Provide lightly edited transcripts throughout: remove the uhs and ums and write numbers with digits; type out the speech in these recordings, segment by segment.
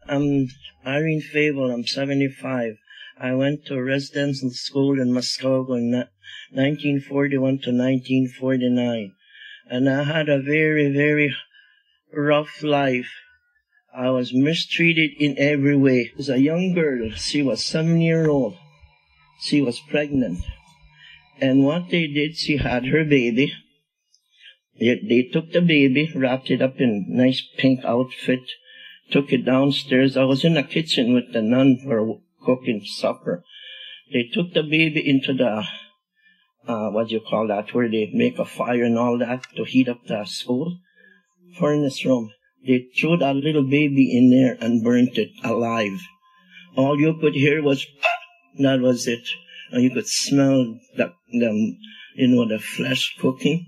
I'm Irene Fable. I'm 75. I went to residential school in Muskogee in 1941 to 1949. And I had a very, very rough life. I was mistreated in every way. As a young girl, she was 7-year-old. She was pregnant. And what they did, she had her baby. They took the baby, wrapped it up in a nice pink outfit, took it downstairs. I was in the kitchen with the nun for cooking supper. They took the baby into the, where they make a fire and all that to heat up the school furnace room. They threw that little baby in there and burnt it alive. All you could hear was, that was it. And you could smell the flesh cooking.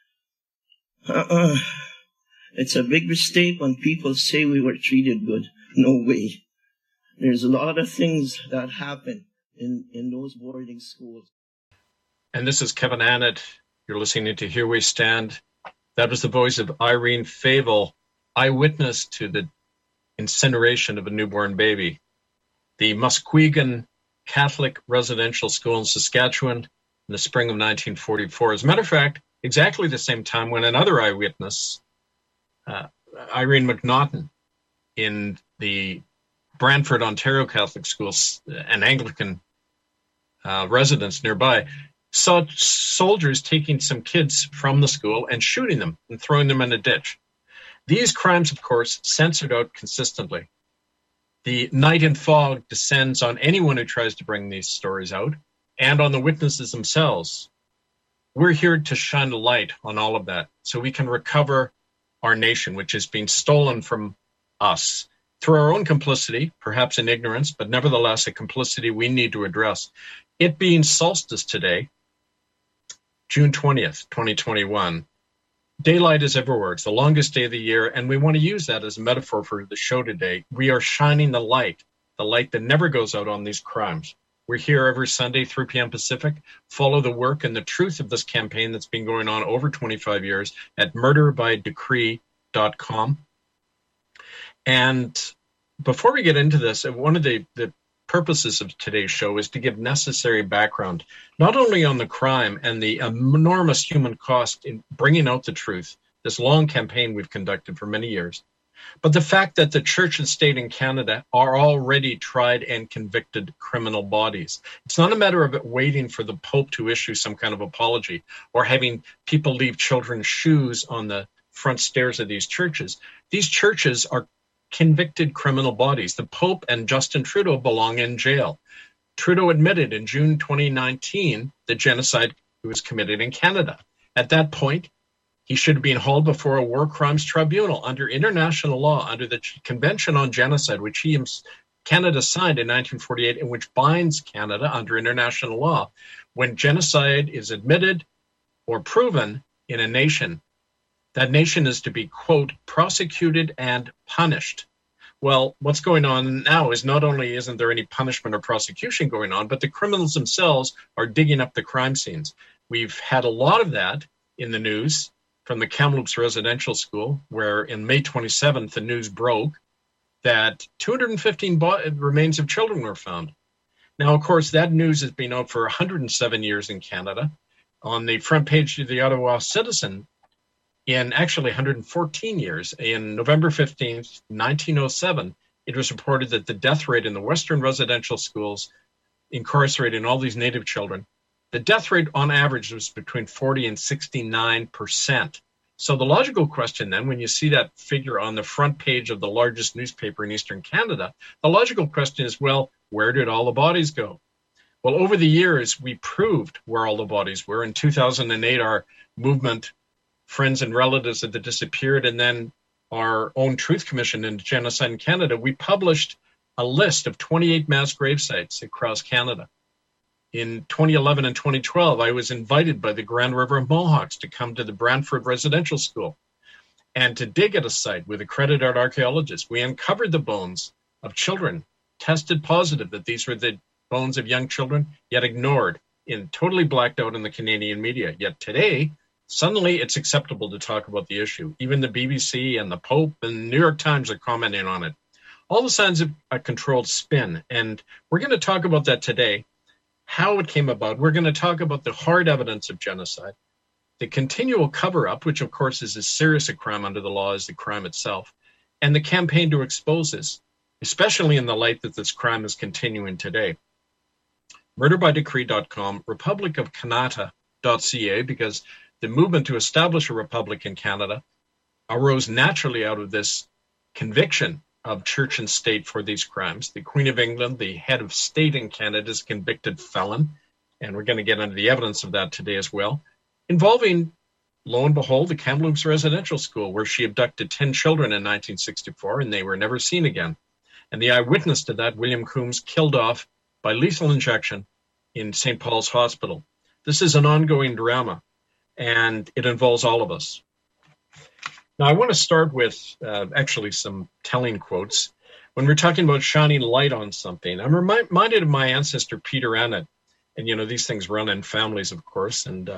It's a big mistake when people say we were treated good. No way. There's a lot of things that happen in those boarding schools. And this is Kevin Annett. You're listening to Here We Stand. That was the voice of Irene Fable, eyewitness to the incineration of a newborn baby. The Muskegon Catholic Residential School in Saskatchewan in the spring of 1944. As a matter of fact, exactly the same time when another eyewitness, Irene McNaughton, in the Brantford, Ontario Catholic School, an Anglican residence nearby, saw soldiers taking some kids from the school and shooting them and throwing them in a ditch. These crimes, of course, censored out consistently. The night and fog descends on anyone who tries to bring these stories out and on the witnesses themselves. We're here to shine a light on all of that so we can recover our nation, which is being stolen from us through our own complicity, perhaps in ignorance, but nevertheless a complicity we need to address. It being solstice today, June 20th, 2021, daylight is everywhere. It's the longest day of the year, and we want to use that as a metaphor for the show today. We are shining the light that never goes out on these crimes. We're here every Sunday, 3 p.m. Pacific. Follow the work and the truth of this campaign that's been going on over 25 years at murderbydecree.com. And before we get into this, one of the purposes of today's show is to give necessary background, not only on the crime and the enormous human cost in bringing out the truth, this long campaign we've conducted for many years, but the fact that the church and state in Canada are already tried and convicted criminal bodies. It's not a matter of waiting for the Pope to issue some kind of apology or having people leave children's shoes on the front stairs of these churches. These churches are convicted criminal bodies. The Pope and Justin Trudeau belong in jail. Trudeau admitted in June 2019 the genocide was committed in Canada. At that point, he should have been hauled before a war crimes tribunal under international law, under the Convention on Genocide, which Canada signed in 1948 and which binds Canada under international law. When genocide is admitted or proven in a nation, that nation is to be, quote, prosecuted and punished. Well, what's going on now is not only isn't there any punishment or prosecution going on, but the criminals themselves are digging up the crime scenes. We've had a lot of that in the news from the Kamloops Residential School, where in May 27th, the news broke that 215 remains of children were found. Now, of course, that news has been out for 107 years in Canada. On the front page of the Ottawa Citizen, in actually 114 years, in November 15th, 1907, it was reported that the death rate in the Western residential schools incarcerating all these Native children, the death rate on average was between 40 and 69%. So the logical question then, when you see that figure on the front page of the largest newspaper in Eastern Canada, the logical question is, well, where did all the bodies go? Well, over the years, we proved where all the bodies were. In 2008, our movement, Friends and Relatives of the Disappeared, and then our own Truth Commission into Genocide in Canada, we published a list of 28 mass grave sites across Canada. In 2011 and 2012, I was invited by the Grand River Mohawks to come to the Brantford Residential School and to dig at a site with accredited archaeologists. We uncovered the bones of children, tested positive that these were the bones of young children, yet ignored, totally blacked out in the Canadian media. Yet today, suddenly it's acceptable to talk about the issue. Even the BBC and the Pope and the New York Times are commenting on it. all the signs of a controlled spin. And we're going to talk about that today, how it came about. We're going to talk about the hard evidence of genocide, the continual cover-up, which of course is as serious a crime under the law as the crime itself, and the campaign to expose this, especially in the light that this crime is continuing today. MurderByDecree.com, RepublicOfCanada.ca, because the movement to establish a republic in Canada arose naturally out of this conviction of church and state for these crimes. The Queen of England, the head of state in Canada, is a convicted felon, and we're going to get into the evidence of that today as well, involving, lo and behold, the Kamloops Residential School, where she abducted 10 children in 1964, and they were never seen again. And the eyewitness to that, William Coombs, killed off by lethal injection in St. Paul's Hospital. This is an ongoing drama, and it involves all of us. Now, I want to start with actually some telling quotes. When we're talking about shining light on something, I'm reminded of my ancestor, Peter Annett. And, these things run in families, of course. And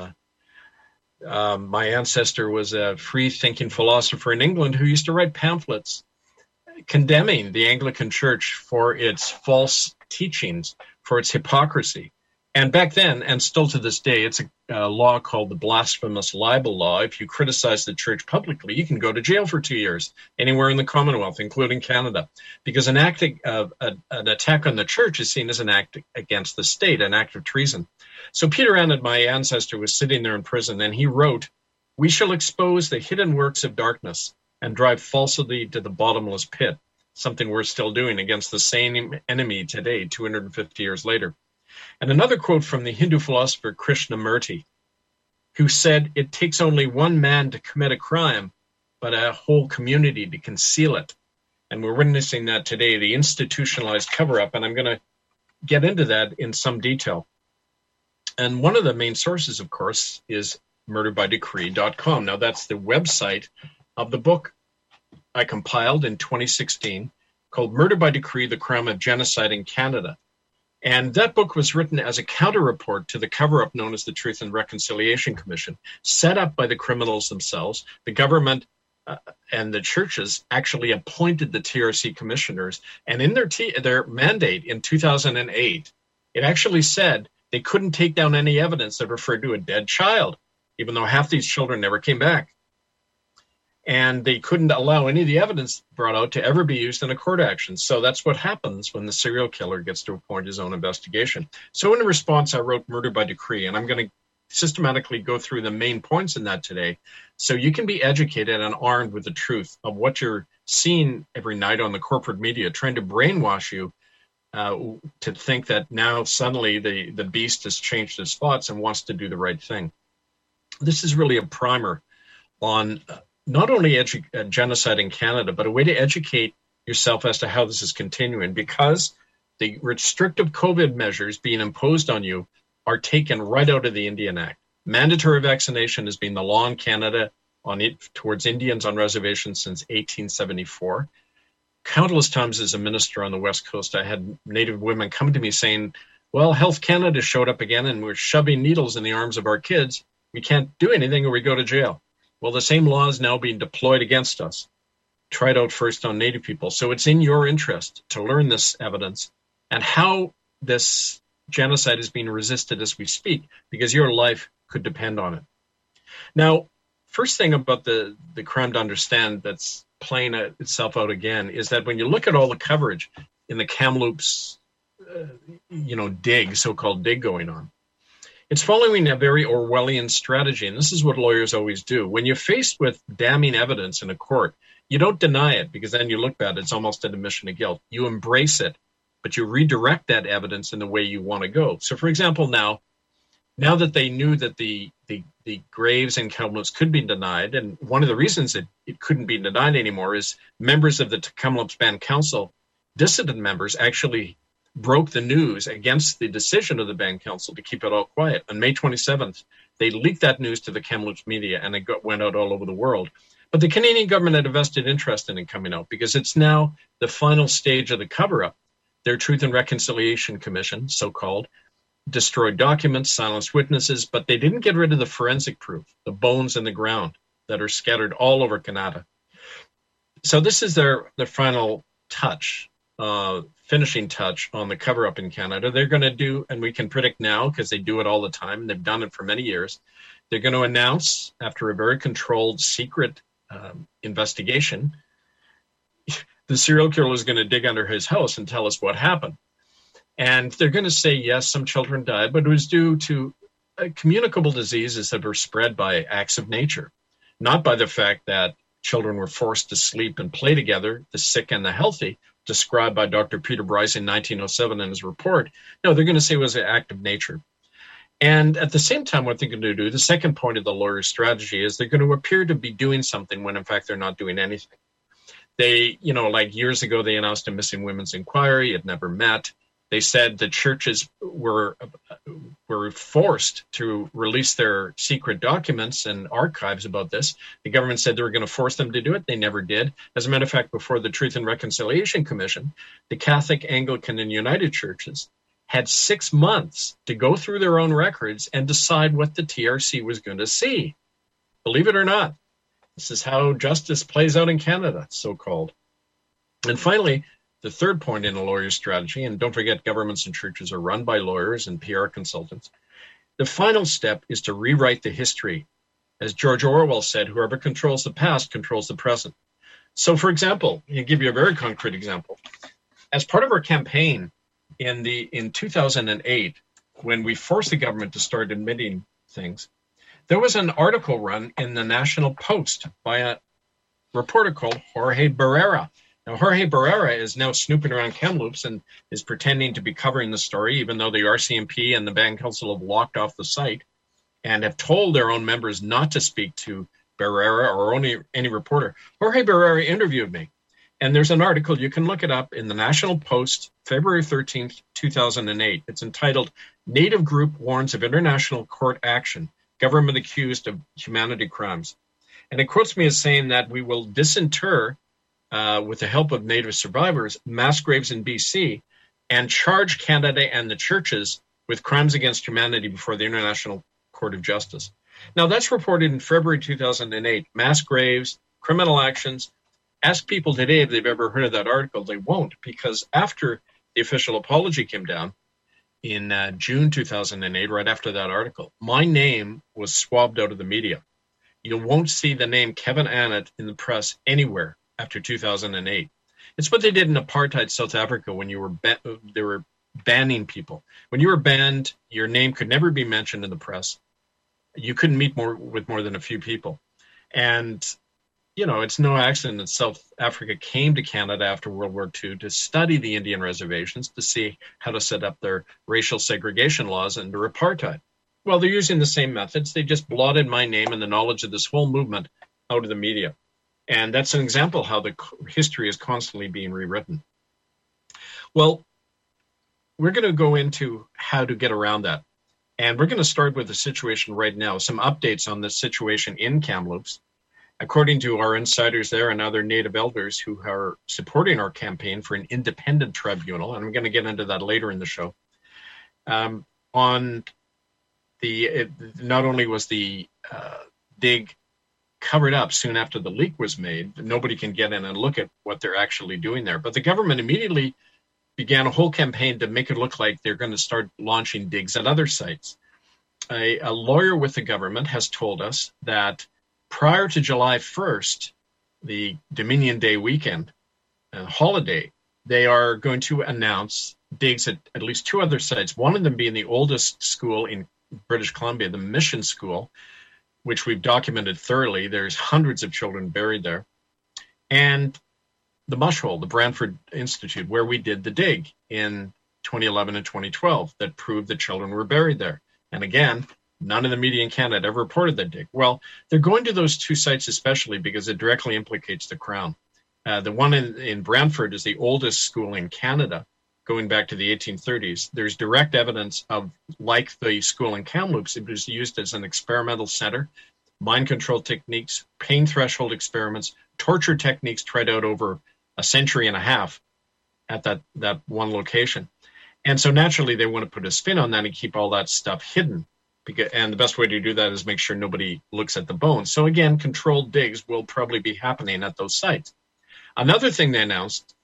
my ancestor was a free-thinking philosopher in England who used to write pamphlets condemning the Anglican Church for its false teachings, for its hypocrisy. And back then, and still to this day, it's a law called the blasphemous libel law. If you criticize the church publicly, you can go to jail for 2 years, anywhere in the Commonwealth, including Canada, because an attack on the church is seen as an act against the state, an act of treason. So Peter Annett, my ancestor, was sitting there in prison, and he wrote, "We shall expose the hidden works of darkness and drive falsity to the bottomless pit," something we're still doing against the same enemy today, 250 years later. And another quote from the Hindu philosopher Krishnamurti, who said, "It takes only one man to commit a crime, but a whole community to conceal it." And we're witnessing that today, the institutionalized cover-up, and I'm going to get into that in some detail. And one of the main sources, of course, is MurderByDecree.com. Now, that's the website of the book I compiled in 2016 called Murder by Decree, The Crime of Genocide in Canada. And that book was written as a counter-report to the cover-up known as the Truth and Reconciliation Commission, set up by the criminals themselves. The government and the churches actually appointed the TRC commissioners. And in their mandate in 2008, it actually said they couldn't take down any evidence that referred to a dead child, even though half these children never came back. And they couldn't allow any of the evidence brought out to ever be used in a court action. So that's what happens when the serial killer gets to appoint his own investigation. So in response, I wrote Murder by Decree, and I'm going to systematically go through the main points in that today, so you can be educated and armed with the truth of what you're seeing every night on the corporate media, trying to brainwash you to think that now suddenly the beast has changed its spots and wants to do the right thing. This is really a primer on not only genocide in Canada, but a way to educate yourself as to how this is continuing, because the restrictive COVID measures being imposed on you are taken right out of the Indian Act. Mandatory vaccination has been the law in Canada towards Indians on reservations since 1874. Countless times as a minister on the West Coast, I had Native women come to me saying, well, Health Canada showed up again and we're shoving needles in the arms of our kids. We can't do anything or we go to jail. Well, the same law is now being deployed against us, tried out first on Native people. So it's in your interest to learn this evidence and how this genocide is being resisted as we speak, because your life could depend on it. Now, first thing about the crime to understand that's playing itself out again is that when you look at all the coverage in the Kamloops, so-called dig going on, it's following a very Orwellian strategy, and this is what lawyers always do. When you're faced with damning evidence in a court, you don't deny it, because then you look bad. It's almost an admission of guilt. You embrace it, but you redirect that evidence in the way you want to go. So, for example, now that they knew that the graves in Kamloops could be denied, and one of the reasons it couldn't be denied anymore is members of the Kamloops Band Council, dissident members, actually broke the news against the decision of the Band Council to keep it all quiet. On May 27th, they leaked that news to the Kamloops media, and it went out all over the world. But the Canadian government had a vested interest in it coming out, because it's now the final stage of the cover-up. Their Truth and Reconciliation Commission, so-called, destroyed documents, silenced witnesses, but they didn't get rid of the forensic proof, the bones in the ground that are scattered all over Canada. So this is their final finishing touch on the cover-up in Canada. They're going to do, and we can predict now because they do it all the time, and they've done it for many years, they're going to announce, after a very controlled, secret investigation, the serial killer is going to dig under his house and tell us what happened. And they're going to say, yes, some children died, but it was due to communicable diseases that were spread by acts of nature, not by the fact that children were forced to sleep and play together, the sick and the healthy, described by Dr. Peter Bryce in 1907 in his report. No, they're going to say it was an act of nature. And at the same time, what they're going to do, the second point of the lawyer's strategy is they're going to appear to be doing something when in fact they're not doing anything. They, like years ago, they announced a missing women's inquiry. It never met. They said the churches were forced to release their secret documents and archives about this. The government said they were going to force them to do it. They never did. As a matter of fact, before the Truth and Reconciliation Commission, the Catholic, Anglican, and United Churches had 6 months to go through their own records and decide what the TRC was going to see. Believe it or not, this is how justice plays out in Canada, so-called. And finally, the third point in a lawyer's strategy, and don't forget governments and churches are run by lawyers and PR consultants, the final step is to rewrite the history. As George Orwell said, whoever controls the past controls the present. So, for example, I'll give you a very concrete example. As part of our campaign in 2008, when we forced the government to start admitting things, there was an article run in the National Post by a reporter called Jorge Barrera. Now, Jorge Barrera is now snooping around Kamloops and is pretending to be covering the story, even though the RCMP and the Band Council have locked off the site and have told their own members not to speak to Barrera or any reporter. Jorge Barrera interviewed me, and there's an article, you can look it up, in the National Post, February 13th, 2008. It's entitled, Native Group Warns of International Court Action, Government Accused of Humanity Crimes. And it quotes me as saying that we will disinter, with the help of Native survivors, mass graves in BC and charge Canada and the churches with crimes against humanity before the International Court of Justice. Now, that's reported in February 2008. Mass graves, criminal actions. Ask people today if they've ever heard of that article. They won't, because after the official apology came down in June 2008, right after that article, my name was swabbed out of the media. You won't see the name Kevin Annett in the press anywhere after 2008. It's what they did in apartheid South Africa when you were they were banning people. When you were banned, your name could never be mentioned in the press. You couldn't meet with more than a few people. And, it's no accident that South Africa came to Canada after World War II to study the Indian reservations, to see how to set up their racial segregation laws under apartheid. Well, they're using the same methods. They just blotted my name and the knowledge of this whole movement out of the media. And that's an example how the history is constantly being rewritten. Well, we're going to go into how to get around that. And we're going to start with the situation right now, some updates on the situation in Kamloops. According to our insiders there and other Native elders who are supporting our campaign for an independent tribunal, and I'm going to get into that later in the show, not only was the dig covered up soon after the leak was made, nobody can get in and look at what they're actually doing there. But the government immediately began a whole campaign to make it look like they're going to start launching digs at other sites. A lawyer with the government has told us that prior to July 1st, the Dominion Day weekend holiday, they are going to announce digs at least two other sites, one of them being the oldest school in British Columbia, the Mission School, which we've documented thoroughly. There's hundreds of children buried there. And the Mush Hole, the Brantford Institute, where we did the dig in 2011 and 2012 that proved that children were buried there. And again, none of the media in Canada ever reported that dig. Well, they're going to those two sites especially because it directly implicates the Crown. The one in Brantford is the oldest school in Canada, going back to the 1830s. There's direct evidence of, like the school in Kamloops, it was used as an experimental center, mind control techniques, pain threshold experiments, torture techniques tried out over a century and a half at that one location. And so naturally they want to put a spin on that and keep all that stuff hidden. And the best way to do that is make sure nobody looks at the bones. So again, controlled digs will probably be happening at those sites. Another thing they announced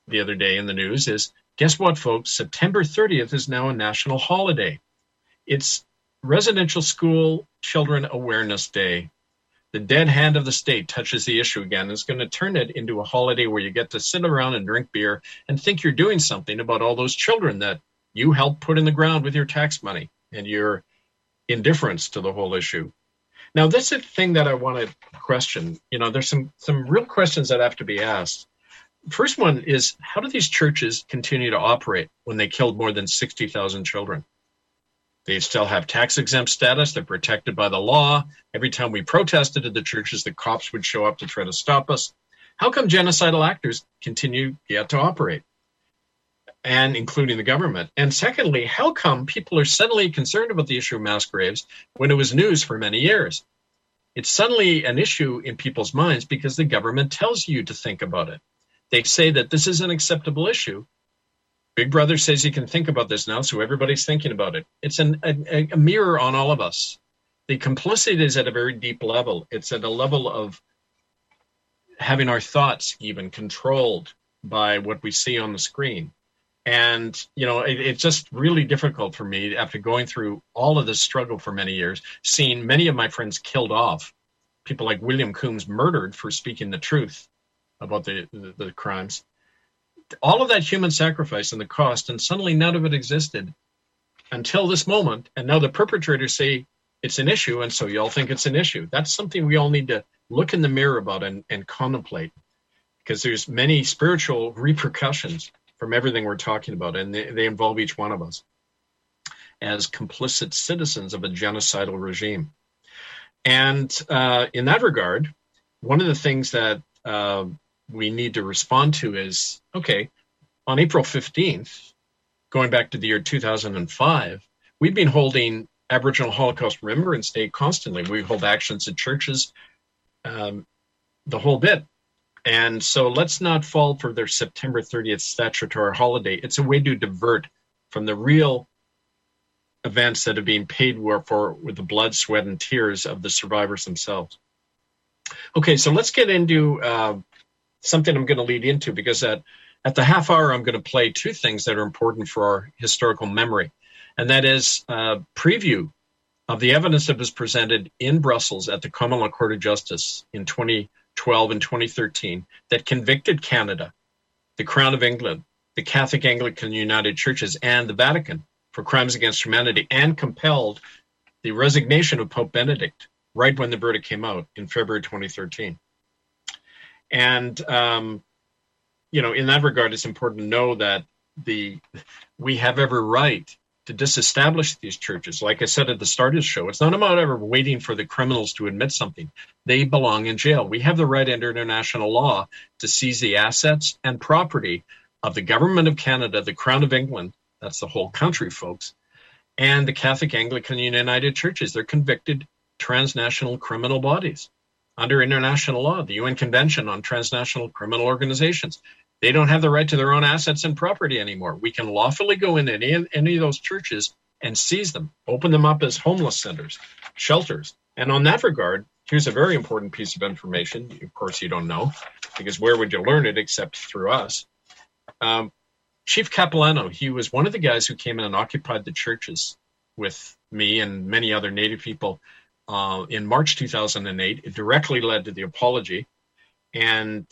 the other day in the news is, guess what, folks? September 30th is now a national holiday. It's Residential School Children Awareness Day. The dead hand of the state touches the issue again. It's going to turn it into a holiday where you get to sit around and drink beer and think you're doing something about all those children that you helped put in the ground with your tax money and your indifference to the whole issue. Now, this is a thing that I want to question. There's some real questions that have to be asked. First one is, how do these churches continue to operate when they killed more than 60,000 children? They still have tax-exempt status. They're protected by the law. Every time we protested at the churches, the cops would show up to try to stop us. How come genocidal actors continue yet to operate, and including the government? And secondly, how come people are suddenly concerned about the issue of mass graves when it was news for many years? It's suddenly an issue in people's minds because the government tells you to think about it. They say that this is an acceptable issue. Big Brother says you can think about this now, so everybody's thinking about it. It's a mirror on all of us. The complicity is at a very deep level. It's at a level of having our thoughts even controlled by what we see on the screen. And, it's just really difficult for me after going through all of this struggle for many years, seeing many of my friends killed off, people like William Coombs murdered for speaking the truth about the crimes. All of that human sacrifice and the cost, and suddenly none of it existed until this moment. And now the perpetrators say it's an issue, and so you all think it's an issue. That's something we all need to look in the mirror about and contemplate, because there's many spiritual repercussions from everything we're talking about, and they involve each one of us as complicit citizens of a genocidal regime. And in that regard, one of the things that we need to respond to is, okay, on April 15th, going back to the year 2005, we've been holding Aboriginal Holocaust Remembrance Day constantly. We hold actions at churches, the whole bit. And so let's not fall for their September 30th statutory holiday. It's a way to divert from the real events that have been paid for with the blood, sweat, and tears of the survivors themselves. Okay, so let's get into something I'm going to lead into, because at the half hour, I'm going to play two things that are important for our historical memory. And that is a preview of the evidence that was presented in Brussels at the Common Law Court of Justice in 2012 and 2013 that convicted Canada, the Crown of England, the Catholic Anglican United Churches, and the Vatican for crimes against humanity, and compelled the resignation of Pope Benedict right when the verdict came out in February 2013. And, in that regard, it's important to know that we have every right to disestablish these churches. Like I said at the start of the show, it's not about ever waiting for the criminals to admit something. They belong in jail. We have the right under international law to seize the assets and property of the Government of Canada, the Crown of England, that's the whole country, folks, and the Catholic Anglican United Churches. They're convicted transnational criminal bodies under international law, the UN Convention on Transnational Criminal Organizations. They don't have the right to their own assets and property anymore. We can lawfully go into any of those churches and seize them, open them up as homeless centers, shelters. And on that regard, here's a very important piece of information. Of course, you don't know, because where would you learn it except through us? Chief Capilano, he was one of the guys who came in and occupied the churches with me and many other Native people in March 2008. It directly led to the apology. And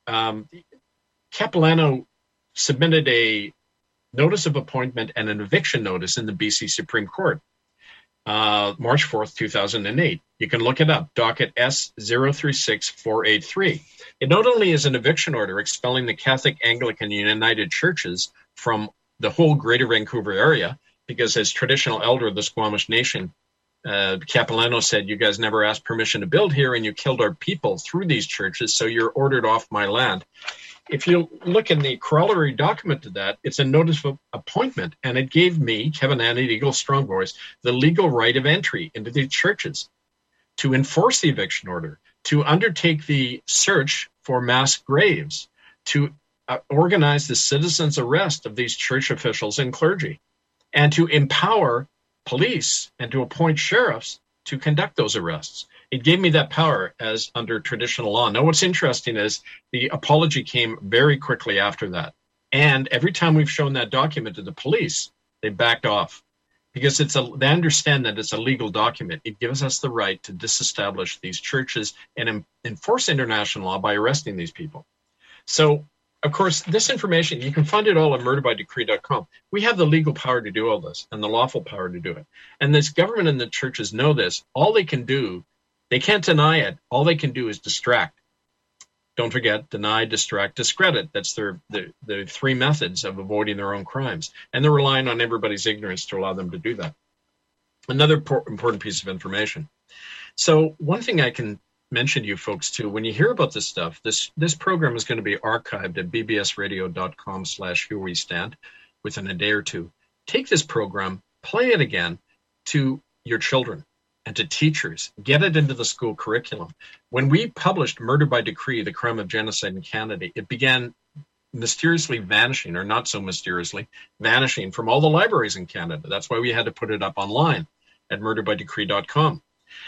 Capilano submitted a notice of appointment and an eviction notice in the BC Supreme Court, March 4th, 2008. You can look it up, docket S036483. It not only is an eviction order expelling the Catholic Anglican United Churches from the whole Greater Vancouver area, because as traditional elder of the Squamish Nation, Capilano said, you guys never asked permission to build here, and you killed our people through these churches, so you're ordered off my land. If you look in the corollary document to that, it's a notice of appointment, and it gave me, Kevin Annett, Eagle Strong Voice, the legal right of entry into the churches to enforce the eviction order, to undertake the search for mass graves, to organize the citizens' arrest of these church officials and clergy, and to empower police and to appoint sheriffs to conduct those arrests. It gave me that power as under traditional law. Now, what's interesting is the apology came very quickly after that. And every time we've shown that document to the police, they backed off because they understand that it's a legal document. It gives us the right to disestablish these churches and enforce international law by arresting these people. So, of course, this information, you can find it all at murderbydecree.com. We have the legal power to do all this and the lawful power to do it. And this government and the churches know this. All they can do, they can't deny it. All they can do is distract. Don't forget, deny, distract, discredit. That's the three methods of avoiding their own crimes. And they're relying on everybody's ignorance to allow them to do that. Another important piece of information. So one thing I can mention to you folks too, when you hear about this stuff, this program is going to be archived at bbsradio.com/herewestand within a day or two. Take this program, play it again to your children and to teachers. Get it into the school curriculum. When we published Murder by Decree, the crime of genocide in Canada, it began mysteriously vanishing, or not so mysteriously, vanishing from all the libraries in Canada. That's why we had to put it up online at murderbydecree.com.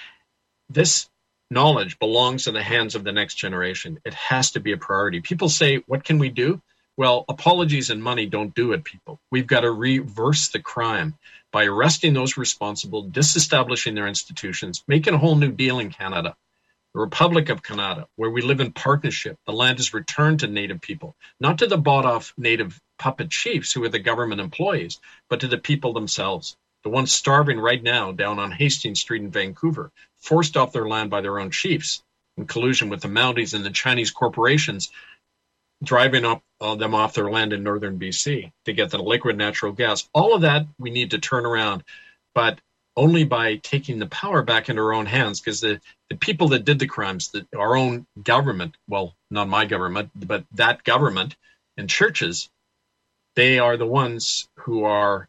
This knowledge belongs in the hands of the next generation. It has to be a priority. People say, what can we do? Well, apologies and money don't do it, people. We've got to reverse the crime by arresting those responsible, disestablishing their institutions, making a whole new deal in Canada, the Republic of Canada, where we live in partnership. The land is returned to Native people, not to the bought-off Native puppet chiefs who are the government employees, but to the people themselves, the ones starving right now down on Hastings Street in Vancouver, forced off their land by their own chiefs in collusion with the Mounties and the Chinese corporations driving them off their land in northern BC to get the liquid natural gas. All of that we need to turn around, but only by taking the power back into our own hands, because the people that did the crimes, our own government, well, not my government, but that government and churches, they are the ones who are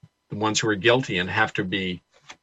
guilty and have to be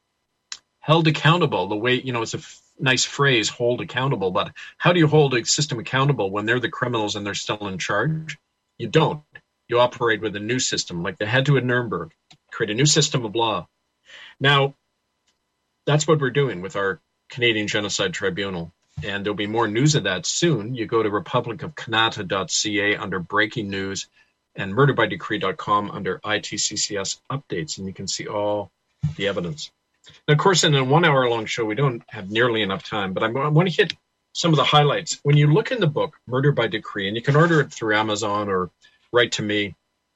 held accountable. The way, it's a nice phrase, hold accountable, but how do you hold a system accountable when they're the criminals and they're still in charge? You don't. You operate with a new system, like they had to at Nuremberg, create a new system of law. Now, that's what we're doing with our Canadian Genocide Tribunal, and there'll be more news of that soon. You go to republicofcanada.ca under breaking news and murderbydecree.com under ITCCS updates, and you can see all the evidence. Now, of course, in a 1 hour long show, we don't have nearly enough time, but I want to hit some of the highlights. When you look in the book, Murder by Decree, and you can order it through Amazon or write to me,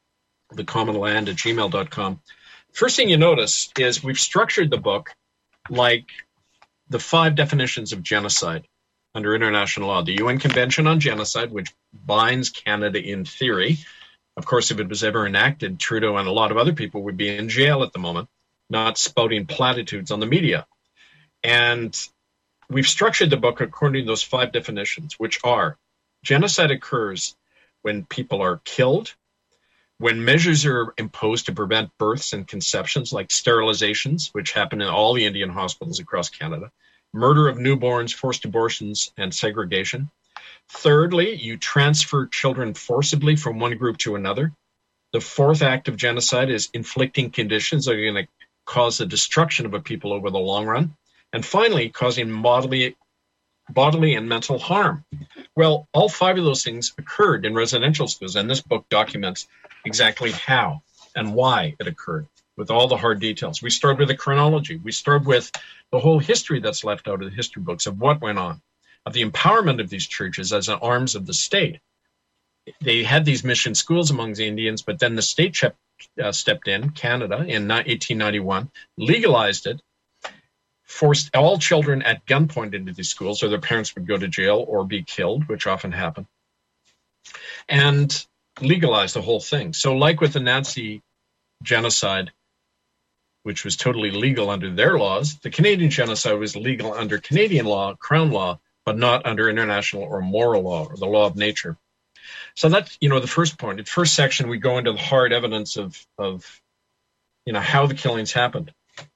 thecommonland@gmail.com. First thing you notice is we've structured the book like the 5 definitions of genocide under international law. The UN Convention on Genocide, which binds Canada in theory. Of course, if it was ever enacted, Trudeau and a lot of other people would be in jail at the moment, not spouting platitudes on the media. And we've structured the book according to those 5 definitions, which are: genocide occurs when people are killed, when measures are imposed to prevent births and conceptions, like sterilizations, which happen in all the Indian hospitals across Canada, murder of newborns, forced abortions, and segregation. Thirdly, you transfer children forcibly from one group to another. The 4th act of genocide is inflicting conditions that are going to cause the destruction of a people over the long run. And finally, causing bodily and mental harm. Well, all 5 of those things occurred in residential schools, and this book documents exactly how and why it occurred with all the hard details. We start with a chronology. We start with the whole history that's left out of the history books of what went on, of the empowerment of these churches as arms of the state. They had these mission schools among the Indians, but then the state stepped in, Canada, in 1891, legalized it, forced all children at gunpoint into these schools, or their parents would go to jail or be killed, which often happened, and legalized the whole thing. So like with the Nazi genocide, which was totally legal under their laws, the Canadian genocide was legal under Canadian law, Crown law, but not under international or moral law, or the law of nature. So that's, the first point. In the first section, we go into the hard evidence of how the killings happened.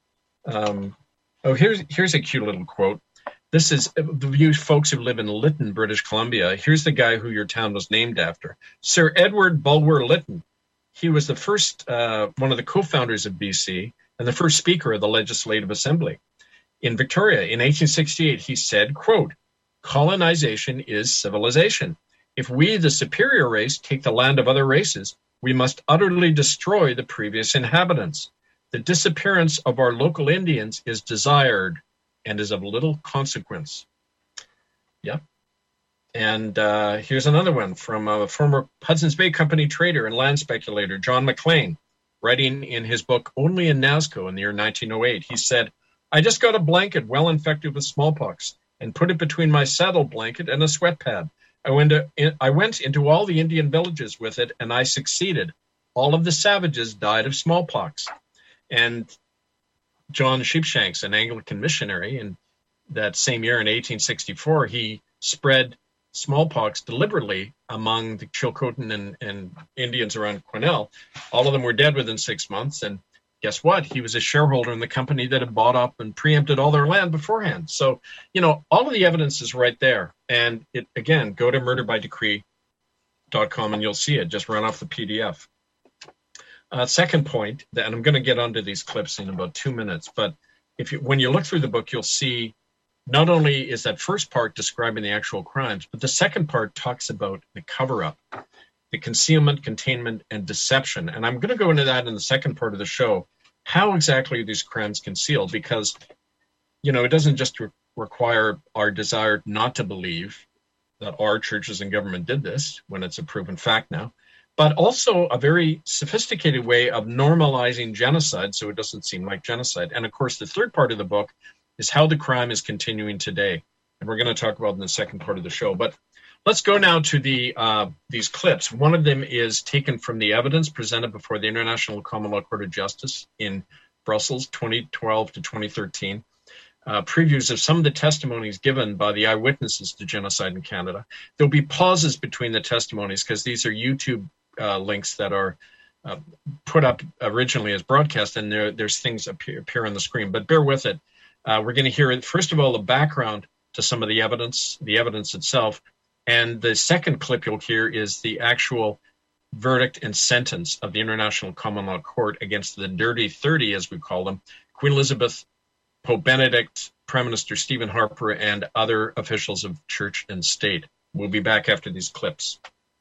Here's a cute little quote. This is you folks who live in Lytton, British Columbia. Here's the guy who your town was named after, Sir Edward Bulwer Lytton. He was the first, one of the co-founders of BC and the first Speaker of the Legislative Assembly. In Victoria in 1868, he said, quote, "Colonization is civilization. If we, the superior race, take the land of other races, we must utterly destroy the previous inhabitants. The disappearance of our local Indians is desired and is of little consequence. Yep. And here's another one from a former Hudson's Bay Company trader and land speculator, John McLean, writing in his book Only in Nazco in the year 1908. He said, I just got a blanket well infected with smallpox and put it between my saddle blanket and a sweat pad. I went into all the Indian villages with it, and I succeeded. All of the savages died of smallpox. And John Sheepshanks, an Anglican missionary, in that same year in 1864, he spread smallpox deliberately among the Chilcotin and Indians around Quesnel. All of them were dead within 6 months, and guess what? He was a shareholder in the company that had bought up and preempted all their land beforehand. So, all of the evidence is right there. And it, again, go to murderbydecree.com and you'll see it. Just run off the PDF. Second point, and I'm going to get onto these clips in about 2 minutes, but when you look through the book, you'll see not only is that first part describing the actual crimes, but the second part talks about the cover-up, the concealment, containment, and deception. And I'm going to go into that in the second part of the show, how exactly are these crimes concealed? Because, it doesn't just require our desire not to believe that our churches and government did this when it's a proven fact now, but also a very sophisticated way of normalizing genocide so it doesn't seem like genocide. And of course, the third part of the book is how the crime is continuing today. And we're going to talk about it in the second part of the show. But let's go now to these clips. One of them is taken from the evidence presented before the International Common Law Court of Justice in Brussels, 2012 to 2013. Previews of some of the testimonies given by the eyewitnesses to genocide in Canada. There'll be pauses between the testimonies because these are YouTube links that are put up originally as broadcast, and there's things appear on the screen. But bear with it. We're going to hear, first of all, the background to some of the evidence itself. And the second clip you'll hear is the actual verdict and sentence of the International Common Law Court against the Dirty 30, as we call them, Queen Elizabeth, Pope Benedict, Prime Minister Stephen Harper, and other officials of church and state. We'll be back after these clips.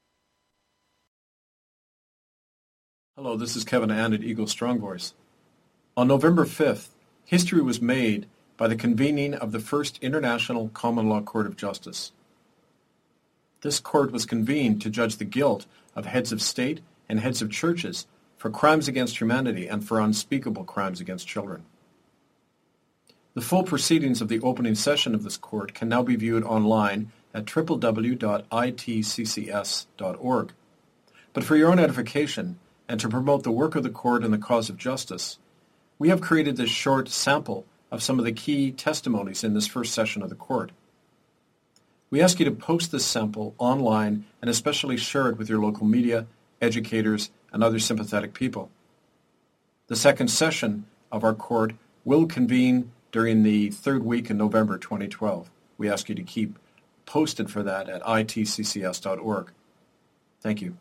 Hello, this is Kevin Ann at Eagle Strong Voice. On November 5th, history was made by the convening of the First International Common Law Court of Justice. This court was convened to judge the guilt of heads of state and heads of churches for crimes against humanity and for unspeakable crimes against children. The full proceedings of the opening session of this court can now be viewed online at www.itccs.org. But for your own edification and to promote the work of the court and the cause of justice, we have created this short sample of some of the key testimonies in this first session of the court. We ask you to post this sample online and especially share it with your local media, educators, and other sympathetic people. The second session of our court will convene during the third week in November 2012. We ask you to keep posted for that at itccs.org. Thank you.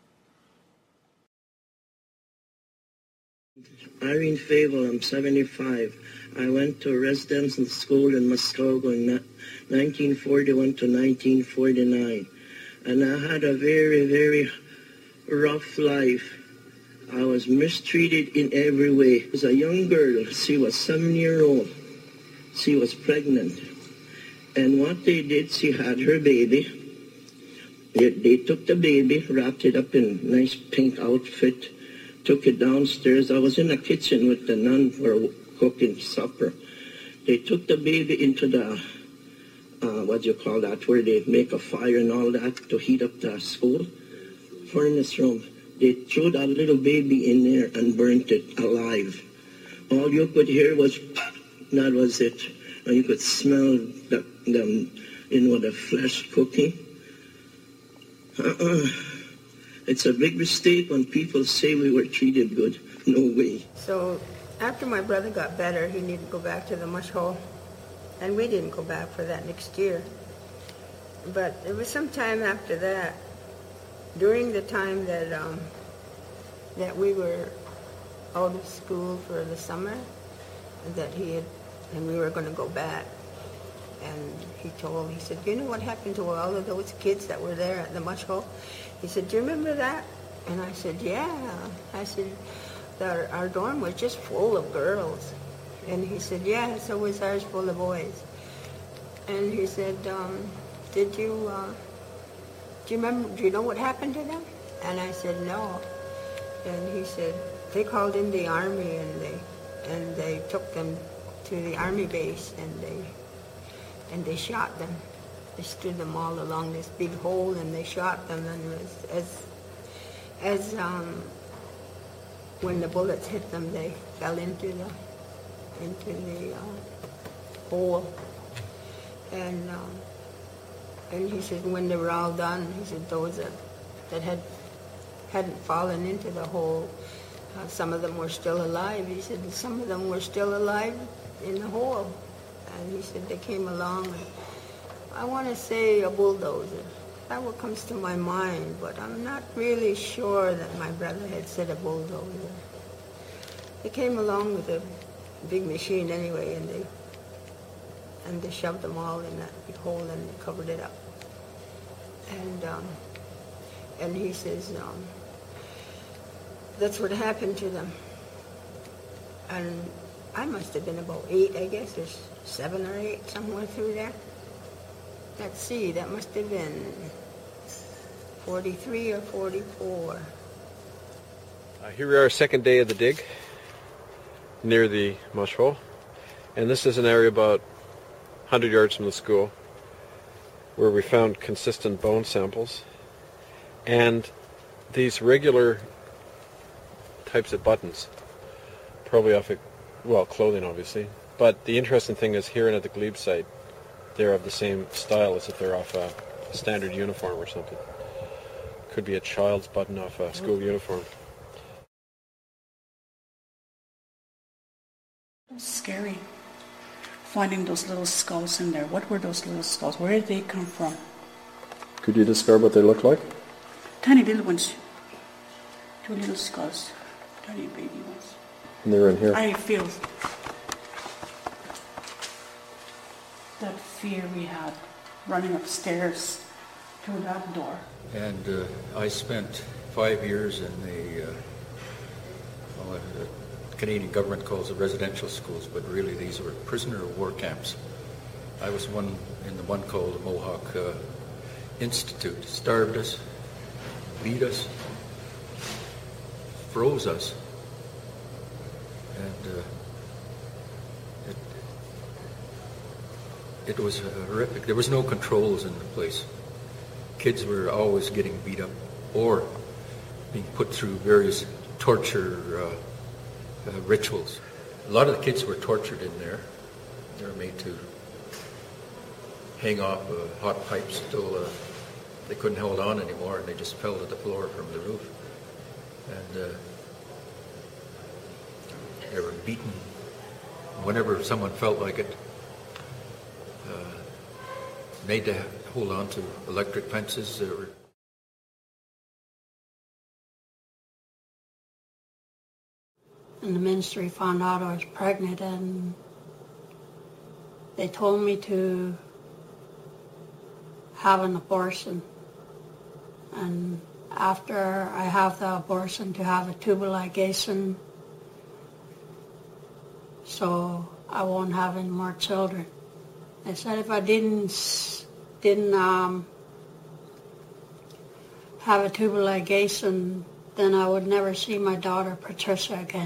Irene Fable, I'm 75. I went to a residential school in Muskogee in 1941 to 1949. And I had a very, very rough life. I was mistreated in every way. I was a young girl. She was 7-year-old. She was pregnant. And what they did, she had her baby. They took the baby, wrapped it up in a nice pink outfit, took it downstairs. I was in the kitchen with the nun for cooking supper. They took the baby into the, where they make a fire and all that to heat up the school furnace room. They threw that little baby in there and burnt it alive. All you could hear was, that was it. And you could smell the flesh cooking. It's a big mistake when people say we were treated good. No way. So after my brother got better, he needed to go back to the mush hole. And we didn't go back for that next year. But it was some time after that, during the time that we were out of school for the summer, and we were going to go back. And he said, you know what happened to all of those kids that were there at the mush hole? He said, do you remember that? And I said, yeah. I said, our dorm was just full of girls. And he said, yeah, so was ours full of boys. And he said, do you know what happened to them? And I said, no. And he said, they called in the army and they took them to the army base and they shot them. They stood them all along this big hole and they shot them, and as when the bullets hit them, they fell into the hole. And he said when they were all done, he said those that hadn't fallen into the hole, some of them were still alive. He said some of them were still alive in the hole. And he said they came along, and I want to say a bulldozer. That's what comes to my mind, but I'm not really sure that my brother had said a bulldozer. They came along with a big machine anyway, and they shoved them all in that big hole and they covered it up. And he says, that's what happened to them. And I must have been about 8, I guess, or 7 or 8, somewhere through there. Let's see, that must have been 43 or 44. Here we are, second day of the dig, near the mush hole. And this is an area about 100 yards from the school where we found consistent bone samples and these regular types of buttons, probably off of, well, clothing obviously. But the interesting thing is here and at the glebe site, they're of the same style as if they're off a standard uniform or something. Could be a child's button off a school uniform. Scary. Finding those little skulls in there. What were those little skulls? Where did they come from? Could you describe what they look like? Tiny little ones. 2 little skulls. Tiny baby ones. And they were in here. I feel that fear we had running upstairs to that door. And I spent 5 years in the Canadian government calls it residential schools, but really these were prisoner of war camps. I was in the one called the Mohawk Institute. Starved us, beat us, froze us, and it was horrific. There was no controls in the place. Kids were always getting beat up or being put through various torture rituals. A lot of the kids were tortured in there. They were made to hang off hot pipes till they couldn't hold on anymore, and they just fell to the floor from the roof. And they were beaten whenever someone felt like it. Made to hold on to electric fences. And the ministry found out I was pregnant, and they told me to have an abortion. And after I have the abortion, to have a tubal ligation, so I won't have any more children. They said if I didn't have a tubal ligation, then I would never see my daughter Patricia again.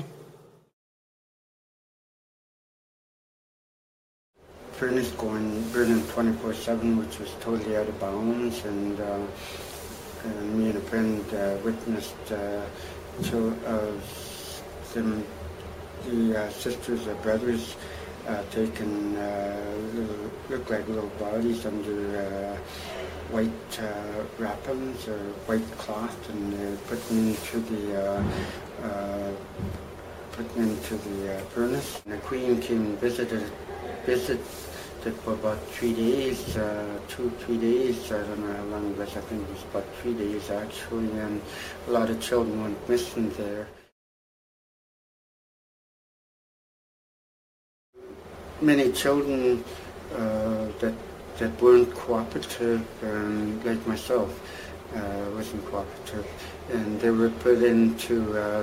Furnace burning 24/7, which was totally out of bounds, and me and a friend witnessed the sisters or brothers taking look like little bodies under white wrappings or white cloth, and putting into the furnace. And the Queen came and visited for about 3 days, 2-3 days. I don't know how long it was. I think it was about 3 days actually, and a lot of children went missing there. Many children that weren't cooperative, like myself, wasn't cooperative, and they were put into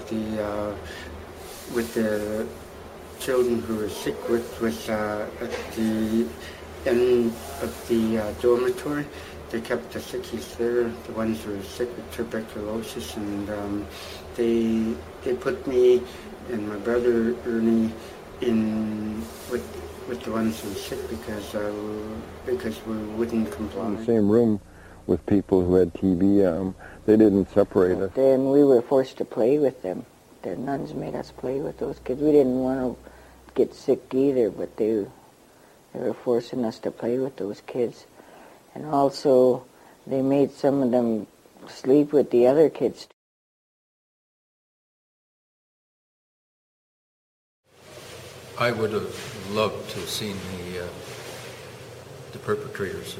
with the children who were sick with at the end of the dormitory. They kept the sickies there, the ones who were sick with tuberculosis, and they put me and my brother Ernie in with the ones who were sick because we wouldn't comply. In the same room with people who had TB, they didn't separate us. Then we were forced to play with them. The nuns made us play with those kids. We didn't want to get sick either, but they were forcing us to play with those kids. And also, they made some of them sleep with the other kids. I would have loved to have seen the perpetrators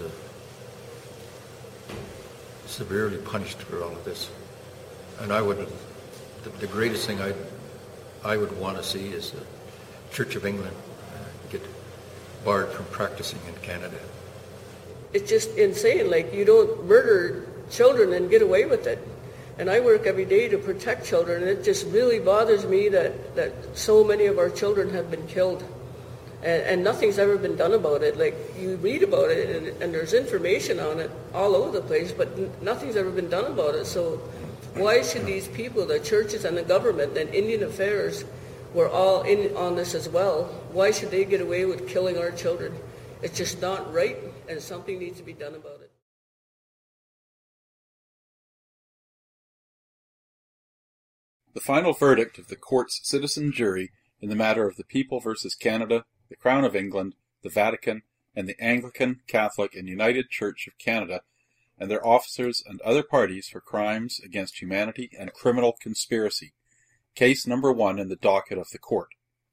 severely punished for all of this. And I would, the greatest thing I would want to see is the Church of England get barred from practicing in Canada. It's just insane. Like, you don't murder children and get away with it. And I work every day to protect children, and it just really bothers me that so many of our children have been killed. And nothing's ever been done about it. Like, you read about it, and there's information on it all over the place, but nothing's ever been done about it. So why should these people, the churches and the government and Indian Affairs, were all in on this as well, why should they get away with killing our children? It's just not right, and something needs to be done about it. The final verdict of the court's citizen jury in the matter of the People versus Canada, the Crown of England, the Vatican, and the Anglican, Catholic, and United Church of Canada, and their officers and other parties for crimes against humanity and criminal conspiracy. Case number 1 in the docket of the court.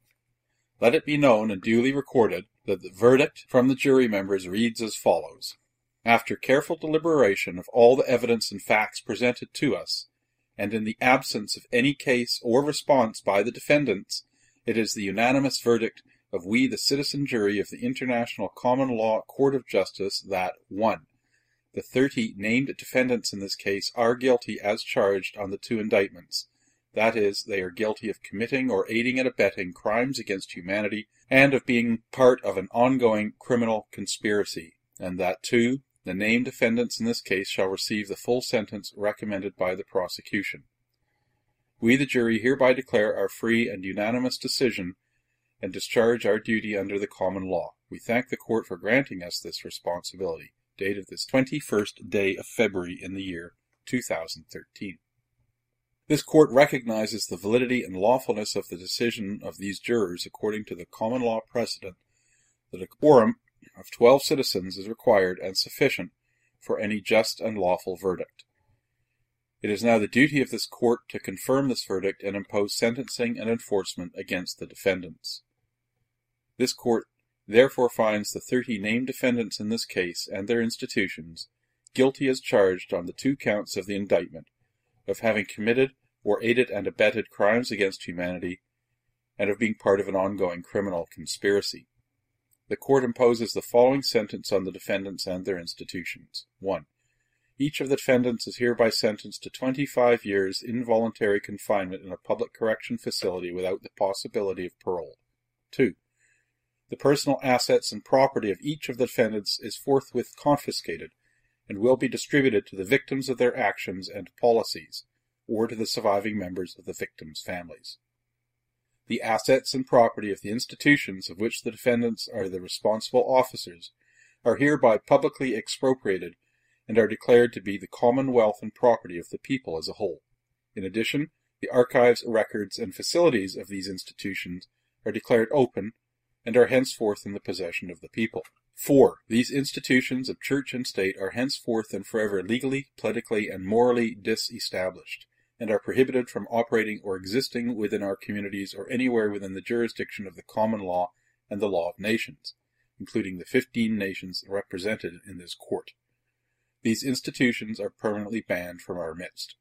Let it be known and duly recorded that the verdict from the jury members reads as follows. After careful deliberation of all the evidence and facts presented to us, and in the absence of any case or response by the defendants, it is the unanimous verdict of we, the citizen jury of the International Common Law Court of Justice, that 1. The 30 named defendants in this case are guilty as charged on the 2 indictments. That is, they are guilty of committing or aiding and abetting crimes against humanity and of being part of an ongoing criminal conspiracy, and that 2. The named defendants in this case shall receive the full sentence recommended by the prosecution. We, the jury, hereby declare our free and unanimous decision and discharge our duty under the common law. We thank the court for granting us this responsibility. Date of this 21st day of February in the year 2013. This court recognizes the validity and lawfulness of the decision of these jurors according to the common law precedent that a quorum of 12 citizens is required and sufficient for any just and lawful verdict. It is now the duty of this court to confirm this verdict and impose sentencing and enforcement against the defendants. This court therefore finds the 30 named defendants in this case and their institutions guilty as charged on the 2 counts of the indictment of having committed or aided and abetted crimes against humanity and of being part of an ongoing criminal conspiracy. The court imposes the following sentence on the defendants and their institutions. 1. Each of the defendants is hereby sentenced to 25 years involuntary confinement in a public correction facility without the possibility of parole. 2. The personal assets and property of each of the defendants is forthwith confiscated and will be distributed to the victims of their actions and policies, or to the surviving members of the victims' families. The assets and property of the institutions of which the defendants are the responsible officers are hereby publicly expropriated and are declared to be the common wealth and property of the people as a whole. In addition, the archives, records, and facilities of these institutions are declared open and are henceforth in the possession of the people. 4. These institutions of church and state are henceforth and forever legally, politically, and morally disestablished, and are prohibited from operating or existing within our communities or anywhere within the jurisdiction of the common law and the law of nations, including the 15 nations represented in this court. These institutions are permanently banned from our midst.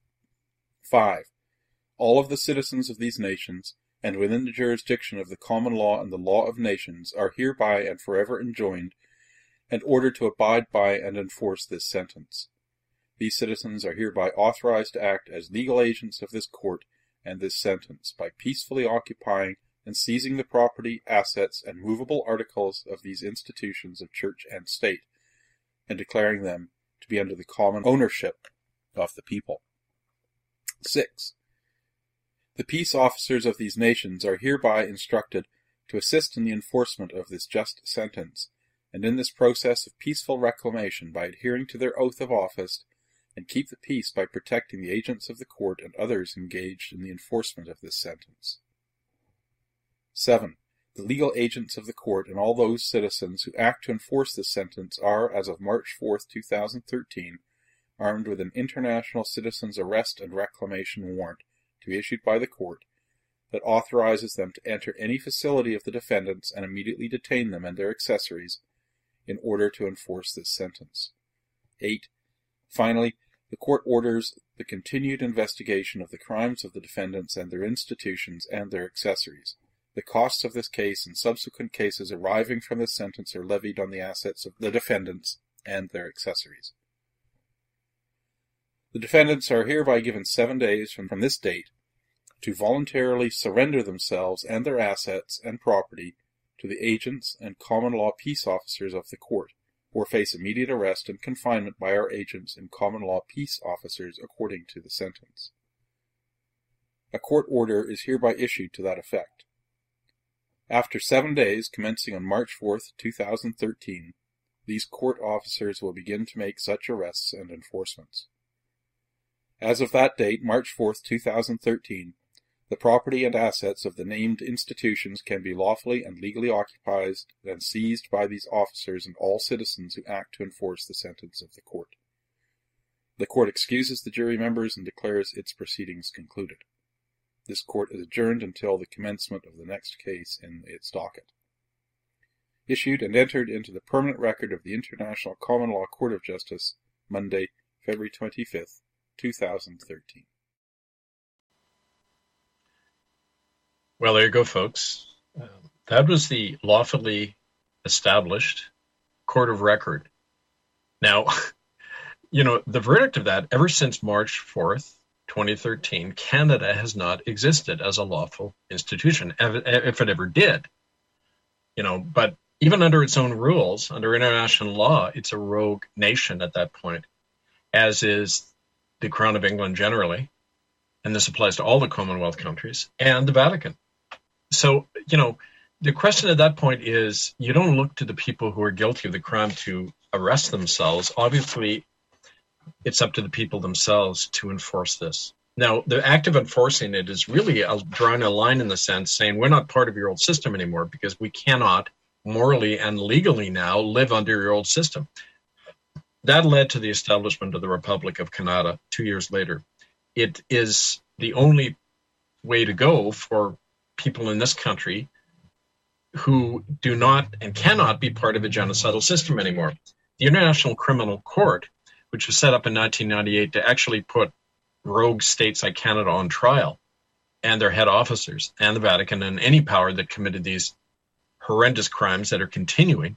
5. All of the citizens of these nations, and within the jurisdiction of the common law and the law of nations, are hereby and forever enjoined, and ordered to abide by and enforce this sentence. These citizens are hereby authorized to act as legal agents of this court and this sentence by peacefully occupying and seizing the property, assets, and movable articles of these institutions of church and state, and declaring them to be under the common ownership of the people. 6. The peace officers of these nations are hereby instructed to assist in the enforcement of this just sentence, and in this process of peaceful reclamation by adhering to their oath of office, and keep the peace by protecting the agents of the court and others engaged in the enforcement of this sentence. 7. The legal agents of the court and all those citizens who act to enforce this sentence are, as of March 4, 2013, armed with an international citizen's arrest and reclamation warrant to be issued by the court that authorizes them to enter any facility of the defendants and immediately detain them and their accessories in order to enforce this sentence. 8. Finally, the court orders the continued investigation of the crimes of the defendants and their institutions and their accessories. The costs of this case and subsequent cases arising from this sentence are levied on the assets of the defendants and their accessories. The defendants are hereby given 7 days from this date to voluntarily surrender themselves and their assets and property to the agents and common law peace officers of the court, or face immediate arrest and confinement by our agents and common law peace officers according to the sentence. A court order is hereby issued to that effect. After 7 days, commencing on March 4, 2013, these court officers will begin to make such arrests and enforcements. As of that date, March 4, 2013, the property and assets of the named institutions can be lawfully and legally occupied and seized by these officers and all citizens who act to enforce the sentence of the court. The court excuses the jury members and declares its proceedings concluded. This court is adjourned until the commencement of the next case in its docket. Issued and entered into the permanent record of the International Common Law Court of Justice, Monday, February 25th, 2013. Well, there you go, folks. That was the lawfully established court of record. Now, the verdict of that, ever since March 4th, 2013, Canada has not existed as a lawful institution, if it ever did. But even under its own rules, under international law, it's a rogue nation at that point, as is the Crown of England generally, and this applies to all the Commonwealth countries, and the Vatican. So, the question at that point is, you don't look to the people who are guilty of the crime to arrest themselves. Obviously, it's up to the people themselves to enforce this. Now, the act of enforcing it is really drawing a line in the sense saying we're not part of your old system anymore because we cannot morally and legally now live under your old system. That led to the establishment of the Republic of Canada 2 years later. It is the only way to go for people in this country who do not and cannot be part of a genocidal system anymore. The International Criminal Court, which was set up in 1998 to actually put rogue states like Canada on trial, and their head officers, and the Vatican, and any power that committed these horrendous crimes that are continuing,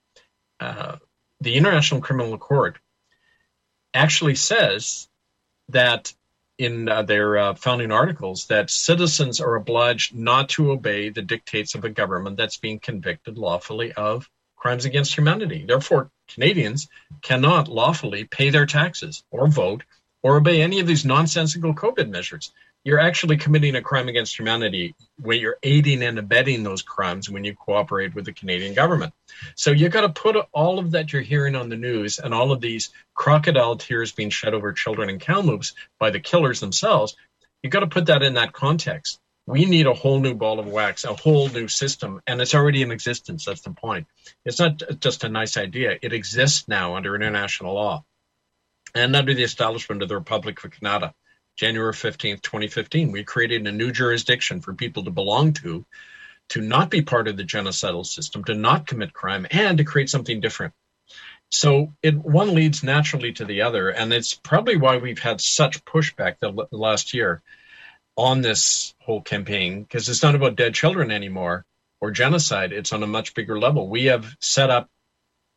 the International Criminal Court actually says that in their founding articles that citizens are obliged not to obey the dictates of a government that's being convicted lawfully of crimes against humanity. Therefore, Canadians cannot lawfully pay their taxes or vote or obey any of these nonsensical COVID measures. You're actually committing a crime against humanity when you're aiding and abetting those crimes when you cooperate with the Canadian government. So you got to put all of that you're hearing on the news and all of these crocodile tears being shed over children in Kamloops by the killers themselves, you got to put that in that context. We need a whole new ball of wax, a whole new system, and it's already in existence. That's the point. It's not just a nice idea. It exists now under international law and under the establishment of the Republic of Canada. January 15th, 2015, we created a new jurisdiction for people to belong to not be part of the genocidal system, to not commit crime, and to create something different. So one leads naturally to the other, and it's probably why we've had such pushback the last year on this whole campaign, because it's not about dead children anymore or genocide. It's on a much bigger level. We have set up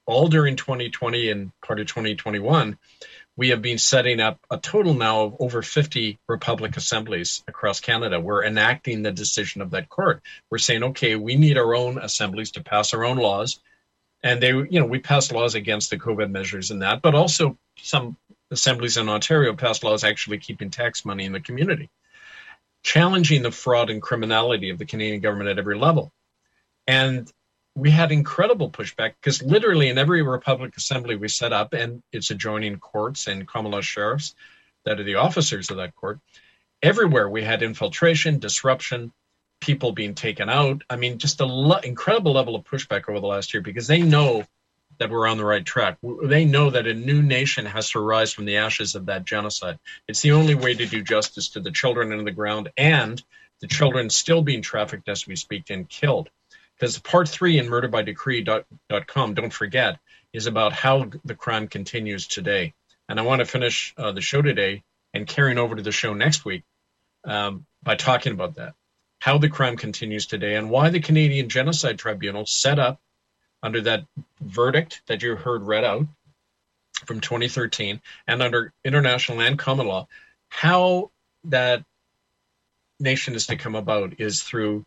all during 2020 and part of 2021, we have been setting up a total now of over 50 Republic assemblies across Canada. We're enacting the decision of that court. We're saying, okay, we need our own assemblies to pass our own laws. And we passed laws against the COVID measures and that, but also some assemblies in Ontario passed laws actually keeping tax money in the community, challenging the fraud and criminality of the Canadian government at every level. And we had incredible pushback because literally in every Republic assembly we set up, and its adjoining courts and common law sheriffs that are the officers of that court, everywhere we had infiltration, disruption, people being taken out. I mean, just incredible level of pushback over the last year because they know that we're on the right track. They know that a new nation has to rise from the ashes of that genocide. It's the only way to do justice to the children on the ground and the children still being trafficked as we speak and killed. Because part 3 in murderbydecree.com, don't forget, is about how the crime continues today. And I want to finish the show today and carrying over to the show next week by talking about that, how the crime continues today and why the Canadian Genocide Tribunal set up under that verdict that you heard read out from 2013 and under international and common law, how that nation is to come about is through